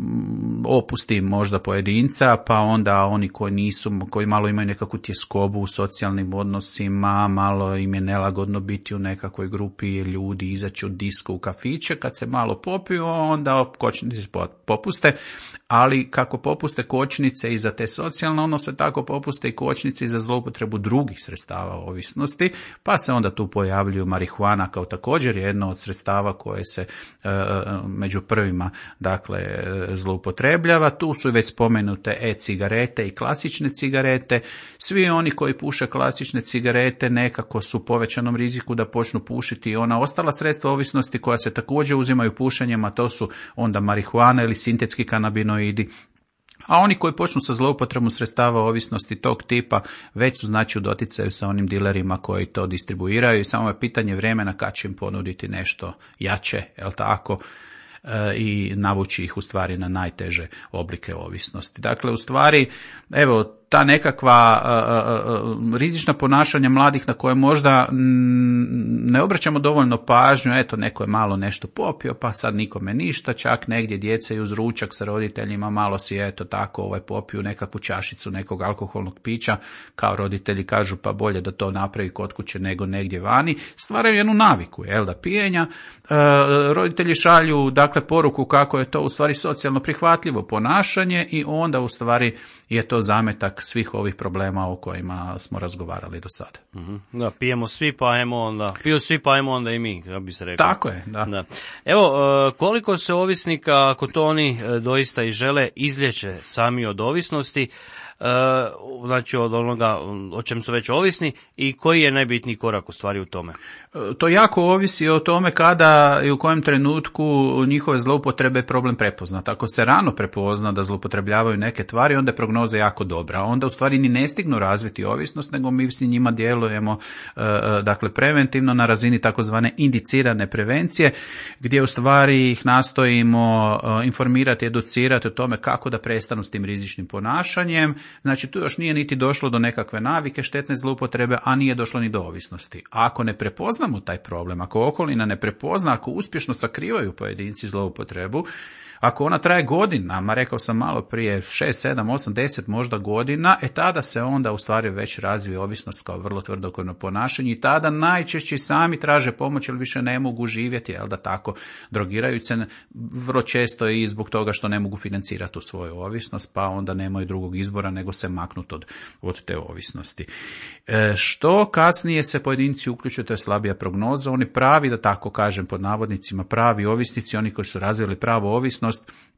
C: opusti možda pojedinca, pa onda oni koji nisu, koji malo imaju nekakvu tjeskobu u socijalnim odnosima, malo im je nelagodno biti u nekakvoj grupi ljudi, izaći od disko u kafiće, kad se malo popiju, onda kočnice popuste, ali kako popuste kočnice i za te socijalne odnose, tako popuste i kočnice i za zloupotrebu drugih sredstava ovisnosti, pa se onda tu pojavljuju marihuana kao također jedno od sredstava koje se e, među prvima, dakle, zloupotrebljava. Tu su već spomenute e-cigarete i klasične cigarete. Svi oni koji puše klasične cigarete nekako su u povećanom riziku da počnu pušiti i ona ostala sredstva ovisnosti koja se također uzimaju pušenjem, a to su onda marihuana ili sintetski kanabinoidi. A oni koji počnu sa zloupotrebom sredstava ovisnosti tog tipa već su znači u doticaju sa onim dilerima koji to distribuiraju i samo je pitanje vremena kad će im ponuditi nešto jače, jel tako, e, i navući ih u stvari na najteže oblike ovisnosti. Dakle, u stvari, evo, ta nekakva uh, uh, rizična ponašanja mladih na koje možda ne obraćamo dovoljno pažnju, eto neko je malo nešto popio pa sad nikome ništa, čak negdje djeca i uz ručak sa roditeljima malo si eto tako ovaj popiju nekakvu čašicu nekog alkoholnog pića, kao roditelji kažu pa bolje da to napravi kod kuće nego negdje vani, stvaraju jednu naviku, jel da, pijenja. Uh, roditelji šalju dakle poruku kako je to u stvari socijalno prihvatljivo ponašanje i onda u stvari je to zametak svih ovih problema o kojima smo razgovarali do sada.
A: Mm-hmm. Da, pijemo svi pa ajmo onda, piju svi pa ajmo onda i mi, kako bi se rekao.
C: Tako je, da.
A: da. Evo, koliko se ovisnika, ako to oni doista i žele, izliječe sami od ovisnosti, znači od onoga o čem su već ovisni, i koji je najbitniji korak u stvari u tome?
C: To jako ovisi o tome kada i u kojem trenutku njihove zloupotrebe problem prepoznat. Ako se rano prepozna da zloupotrebljavaju neke tvari, onda je prognoza jako dobra. Onda u stvari ni ne stignu razviti ovisnost, nego mi s njima djelujemo dakle preventivno na razini takozvane indicirane prevencije, gdje u stvari ih nastojimo informirati, educirati o tome kako da prestanu s tim rizičnim ponašanjem. Znači tu još nije niti došlo do nekakve navike štetne zloupotrebe, a nije došlo ni do ovisnosti. A ako ne prepoznamo taj problem, ako okolina ne prepozna, ako uspješno sakrivaju pojedinci zloupotrebu, ako ona traje godinama, rekao sam malo prije, šest, sedam, osam, deset možda godina, e tada se onda u stvari već razvije ovisnost kao vrlo tvrdokorno ponašanje i tada najčešće sami traže pomoć jer više ne mogu živjeti, jel da tako, drogirajući se vrlo često i zbog toga što ne mogu financirati tu svoju ovisnost, pa onda nemaju drugog izbora nego se maknuti od, od te ovisnosti. E, što kasnije se pojedinci uključuju, to je slabija prognoza, oni pravi, da tako kažem pod navodnicima, pravi ovisnici, oni koji su razvili pravu ovisnost,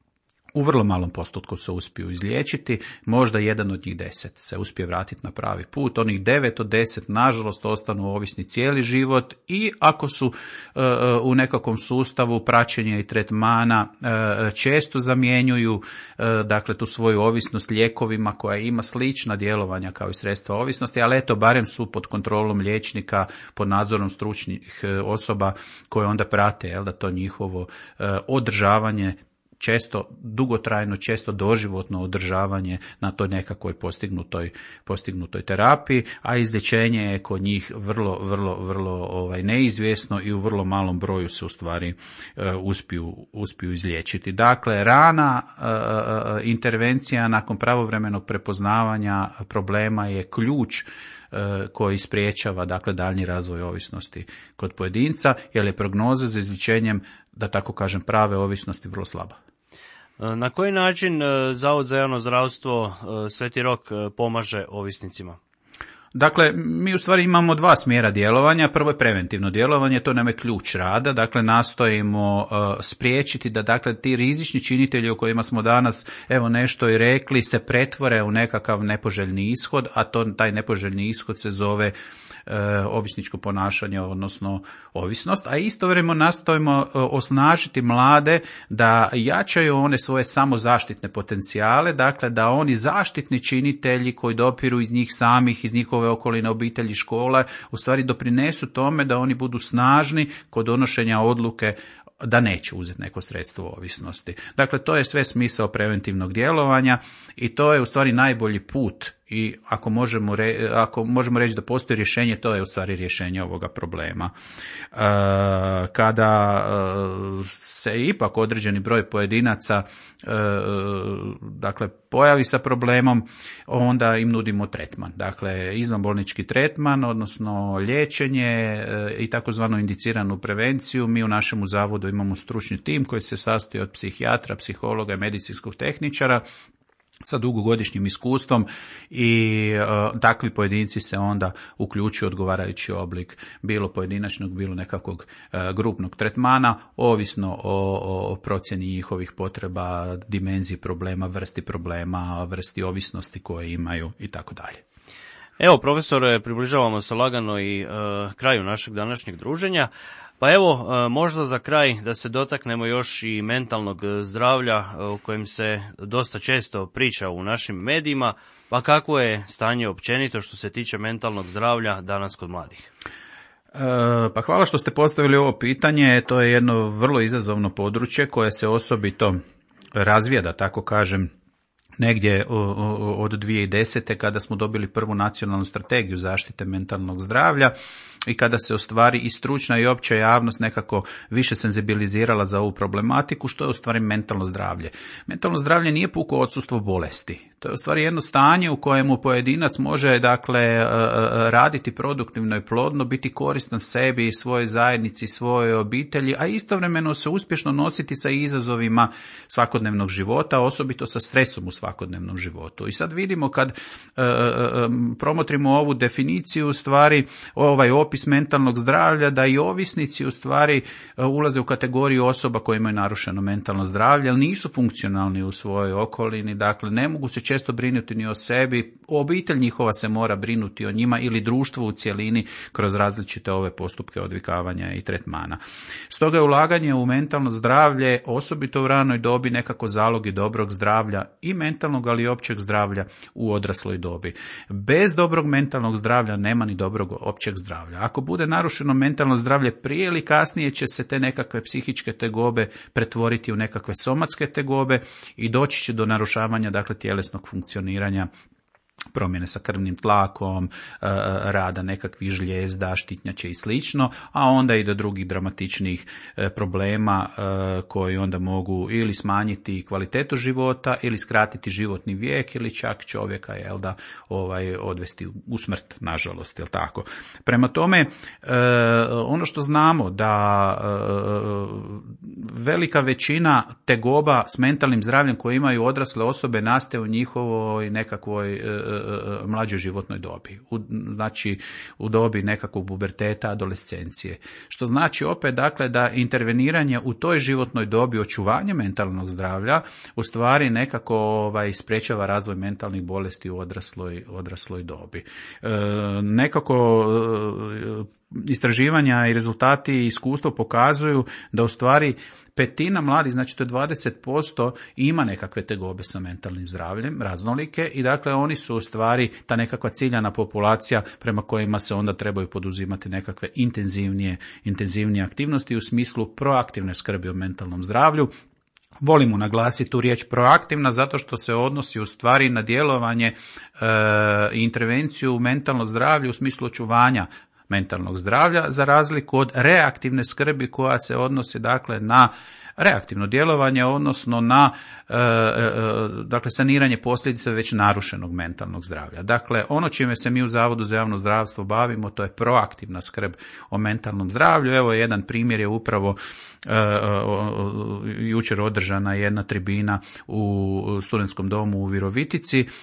C: u vrlo malom postotku se uspiju izliječiti, možda jedan od njih deset se uspije vratiti na pravi put, onih devet od deset nažalost ostanu ovisni cijeli život i ako su uh, u nekakvom sustavu praćenja i tretmana uh, često zamjenjuju uh, dakle tu svoju ovisnost lijekovima koja ima slična djelovanja kao i sredstva ovisnosti, ali eto barem su pod kontrolom liječnika, pod nadzorom stručnih uh, osoba koje onda prate, jel da, to njihovo uh, održavanje, često dugotrajno, često doživotno održavanje na toj nekakvoj postignutoj, postignutoj terapiji, a izlječenje je kod njih vrlo, vrlo, vrlo ovaj, neizvjesno i u vrlo malom broju se u stvari uh, uspiju, uspiju izliječiti. Dakle, rana uh, intervencija nakon pravovremenog prepoznavanja problema je ključ uh, koji spriječava dakle daljnji razvoj ovisnosti kod pojedinca, jer je prognoza za izlječenjem, da tako kažem, prave ovisnosti vrlo slaba.
A: Na koji način Zavod za javno zdravstvo Sveti Rok pomaže ovisnicima?
C: Dakle, mi u stvari imamo dva smjera djelovanja. Prvo je preventivno djelovanje, to nam je ključ rada. Dakle, nastojimo uh, spriječiti da dakle ti rizični činitelji o kojima smo danas evo nešto i rekli se pretvore u nekakav nepoželjni ishod, a to taj nepoželjni ishod se zove ovisničko ponašanje, odnosno ovisnost, a istovremeno nastojimo osnažiti mlade da jačaju one svoje samozaštitne potencijale, dakle da oni zaštitni činitelji koji dopiru iz njih samih, iz njihove okoline, obitelji, škola, u stvari doprinesu tome da oni budu snažni kod donošenja odluke da neće uzeti neko sredstvo ovisnosti. Dakle, to je sve smisao preventivnog djelovanja i to je u stvari najbolji put. I ako možemo, re, ako možemo reći da postoji rješenje, to je u stvari rješenje ovoga problema. E, kada e, se ipak određeni broj pojedinaca e, dakle pojavi sa problemom, onda im nudimo tretman. Dakle, izvanbolnički tretman, odnosno liječenje e, i takozvanu indiciranu prevenciju. Mi u našemu zavodu imamo stručni tim koji se sastoji od psihijatra, psihologa i medicinskog tehničara sa dugogodišnjim iskustvom i uh, takvi pojedinci se onda uključuju odgovarajući oblik bilo pojedinačnog, bilo nekakvog uh, grupnog tretmana, ovisno o, o procjeni njihovih potreba, dimenziji problema, vrsti problema, vrsti ovisnosti koje imaju i tako dalje.
A: Evo, profesore, približavamo se lagano i uh, kraju našeg današnjeg druženja. Pa evo, možda za kraj da se dotaknemo još i mentalnog zdravlja o kojem se dosta često priča u našim medijima, pa kako je stanje općenito što se tiče mentalnog zdravlja danas kod mladih?
C: E, pa hvala što ste postavili ovo pitanje, to je jedno vrlo izazovno područje koje se osobito razvija, da tako kažem, negdje od dvije tisuće desete kada smo dobili prvu nacionalnu strategiju zaštite mentalnog zdravlja i kada se u stvari i stručna i opća javnost nekako više senzibilizirala za ovu problematiku, što je u stvari mentalno zdravlje. Mentalno zdravlje nije puko odsustvo bolesti. To je u stvari jedno stanje u kojemu pojedinac može dakle raditi produktivno i plodno, biti koristan sebi, svojoj zajednici, svojoj obitelji, a istovremeno se uspješno nositi sa izazovima svakodnevnog života, osobito sa stresom u svakodnevnom svakodnevnom životu. I sad vidimo kad e, e, promotrimo ovu definiciju, u stvari ovaj opis mentalnog zdravlja, da i ovisnici u stvari e, ulaze u kategoriju osoba koje imaju narušeno mentalno zdravlje, ali nisu funkcionalni u svojoj okolini, dakle ne mogu se često brinuti ni o sebi, obitelj njihova se mora brinuti o njima ili društvo u cjelini kroz različite ove postupke odvikavanja i tretmana. Stoga je ulaganje u mentalno zdravlje, osobito u ranoj dobi, nekako zalog i dobrog zdravlja i mentalnog, ali i općeg zdravlja u odrasloj dobi. Bez dobrog mentalnog zdravlja nema ni dobrog općeg zdravlja. Ako bude narušeno mentalno zdravlje, prije ili kasnije će se te nekakve psihičke tegobe pretvoriti u nekakve somatske tegobe i doći će do narušavanja, dakle, tjelesnog funkcioniranja, promjene sa krvnim tlakom, rada nekakvih žlijezda, štitnjače i slično, a onda i do drugih dramatičnih problema koji onda mogu ili smanjiti kvalitetu života ili skratiti životni vijek ili čak čovjeka, jel da, ovaj, odvesti u smrt, nažalost, jel tako. Prema tome, ono što znamo da velika većina tegoba s mentalnim zdravljem koje imaju odrasle osobe nastaje u njihovoj nekakvoj mlađoj životnoj dobi, u, znači u dobi nekakvog puberteta, adolescencije. Što znači opet, dakle, da interveniranje u toj životnoj dobi, očuvanje mentalnog zdravlja, u stvari nekako ovaj, sprečava razvoj mentalnih bolesti u odrasloj, odrasloj dobi. E, nekako istraživanja i rezultati i iskustvo pokazuju da u stvari petina mladih, znači to je dvadeset posto, ima nekakve tegobe sa mentalnim zdravljem, raznolike, i dakle oni su u stvari ta nekakva ciljana populacija prema kojima se onda trebaju poduzimati nekakve intenzivnije, intenzivnije aktivnosti u smislu proaktivne skrbi o mentalnom zdravlju. Volimo naglasiti tu riječ proaktivna zato što se odnosi u stvari na djelovanje i e, intervenciju u mentalno zdravlje u smislu očuvanja mentalnog zdravlja, za razliku od reaktivne skrbi koja se odnosi, dakle, na reaktivno djelovanje, odnosno na e, e, dakle, saniranje posljedica već narušenog mentalnog zdravlja. Dakle, ono čime se mi u Zavodu za javno zdravstvo bavimo, to je proaktivna skrb o mentalnom zdravlju. Evo, jedan primjer je upravo e, e, jučer održana jedna tribina u Studentskom domu u Virovitici, e,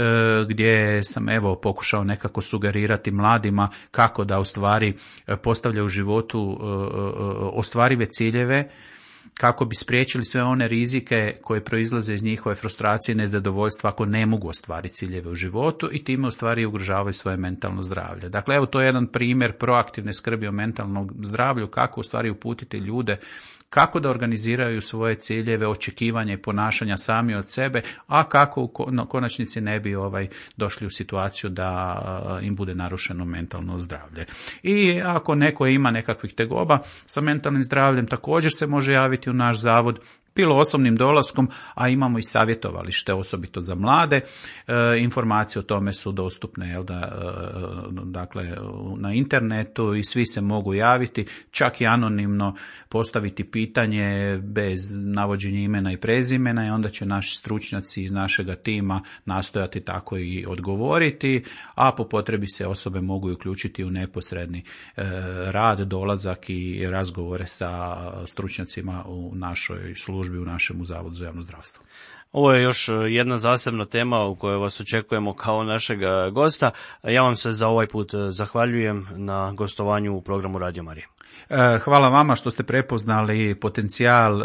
C: gdje sam evo pokušao nekako sugerirati mladima kako da u stvari postavljaju u životu e, ostvarive ciljeve, kako bi spriječili sve one rizike koje proizlaze iz njihove frustracije i nezadovoljstva ako ne mogu ostvariti ciljeve u životu i time u stvari ugrožavaju svoje mentalno zdravlje. Dakle, evo, to je jedan primjer proaktivne skrbi o mentalnom zdravlju, kako u stvari uputiti ljude kako da organiziraju svoje ciljeve, očekivanja i ponašanja sami od sebe, a kako u konačnici ne bi ovaj došli u situaciju da im bude narušeno mentalno zdravlje. I ako neko ima nekakvih tegoba sa mentalnim zdravljem, također se može javiti u naš zavod, bilo osobnim dolaskom, a imamo i savjetovalište, osobito za mlade. E, informacije o tome su dostupne, jel da, e, dakle, na internetu i svi se mogu javiti, čak i anonimno postaviti pitanje bez navođenja imena i prezimena i onda će naši stručnjaci iz našega tima nastojati tako i odgovoriti, a po potrebi se osobe mogu uključiti u neposredni e, rad, dolazak i razgovore sa stručnjacima u našoj službi, u našem Zavodu za javno zdravstvo.
A: Ovo je još jedna zasebna tema u kojoj vas očekujemo kao našeg gosta. Ja vam se za ovaj put zahvaljujem na gostovanju u programu Radio Marija.
C: Hvala vama što ste prepoznali potencijal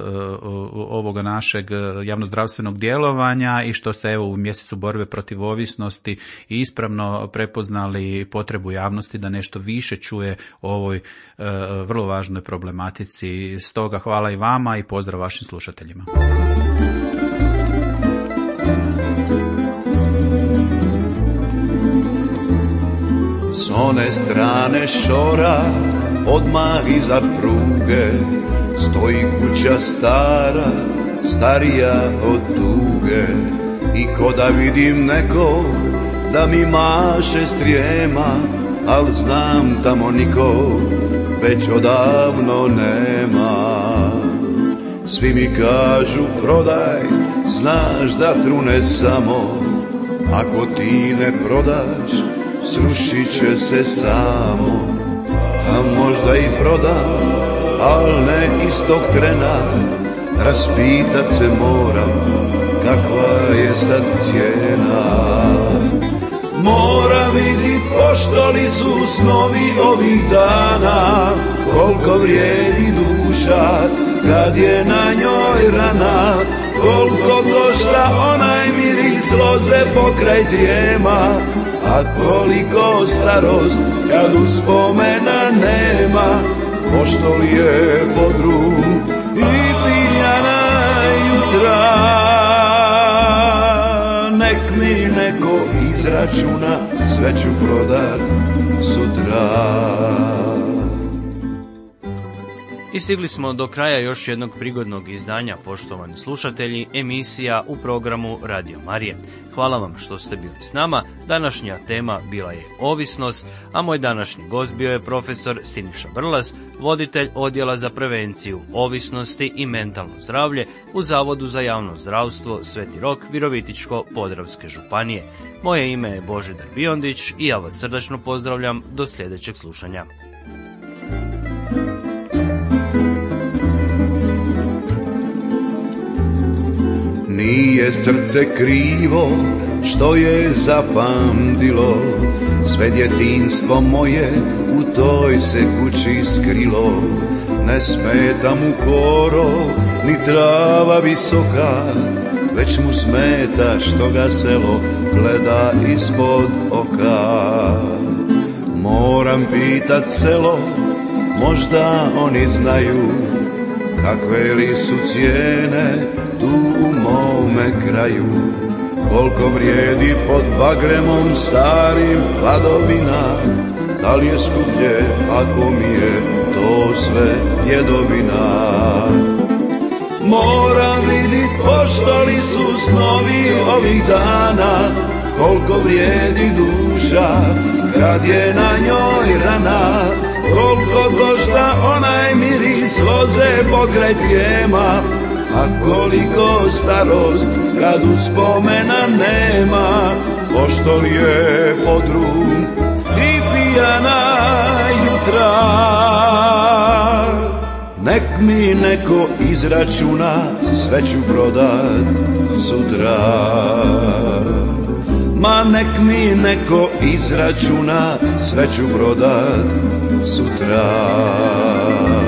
C: ovoga našeg javnozdravstvenog djelovanja i što ste evo u mjesecu borbe protiv ovisnosti i ispravno prepoznali potrebu javnosti da nešto više čuje o ovoj vrlo važnoj problematici. Stoga hvala i vama i pozdrav vašim slušateljima.
E: S one strane šora, odmah iza pruge, stoji kuća stara, starija od tuge. I ko da vidim nekog da mi maše strijema, al znam tamo nikog već odavno nema. Svi mi kažu prodaj, znaš da trune samo, ako ti ne prodaš, srušit će se samo. A možda i prodam, al ne istog trena, raspitat se moram kakva je sad cijena. Mora vidit pošto li su snovi ovih dana, koliko vrijedi duša kad je na njoj rana, koliko košta onaj miris loze pokraj trijema, a koliko starost kad uspomena nema, pošto li je podrum i pijana jutra. Nek mi neko izračuna, sve ću prodat sutra.
A: I stigli smo do kraja još jednog prigodnog izdanja, poštovani slušatelji, emisija u programu Radio Marije. Hvala vam što ste bili s nama. Današnja tema bila je ovisnost, a moj današnji gost bio je profesor Siniša Brlas, voditelj Odjela za prevenciju ovisnosti i mentalno zdravlje u Zavodu za javno zdravstvo Sveti Rok Virovitičko-podravske županije. Moje ime je Božidar Biondić i ja vas srdačno pozdravljam do sljedećeg slušanja.
E: Nije srce krivo što je zapamtilo, sve djetinjstvo moje u toj se kući skrilo. Ne smeta mu korov ni trava visoka, već mu smeta što ga selo gleda ispod oka. Moram pitat selo, možda oni znaju kakve li su cijene tu u mome kraju, koliko vrijedi pod bagremom starim hladovina, da li je skuplje ako mi je to sve djedovina. Moram vidit pošto li su snovi ovih dana, koliko vrijedi duša kad je na njoj rana, koliko košta onaj miris loze pokraj trijema, a koliko starost kad uspomena nema, pošto li je podrum i pijana jutra. Nek mi neko izračuna, sve ću prodat sutra. Ma nek mi neko izračuna, sve ću prodat sutra.